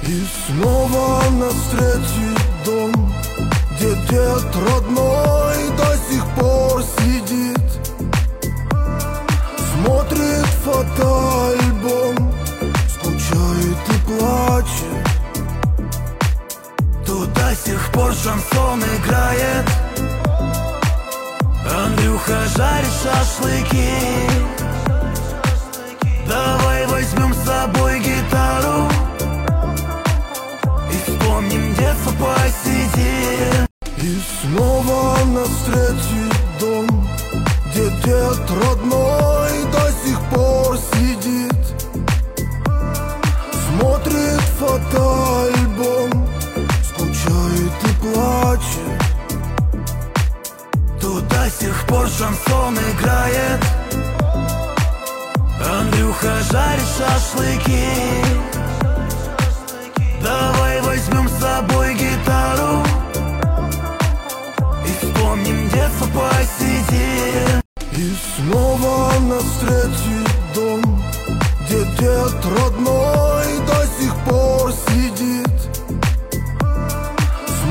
И снова нас встретит дом, где дед родной до сих пор сидит, смотрит фотоальбом, скучает и плачет. Тут до сих пор шансон играет, Андрюха жарит шашлыки. Давай возьмем с собой гитару и вспомним детство, посидим. И снова нас встретит дом, где дед родной до сих пор сидит, смотрит фотоальбом, скучает и плачет. Тут до сих пор шансон играет, Андрюха жарит шашлыки. Давай возьмем с собой гитару и вспомним детство, посидим. И снова нас встретит дом, где дед родной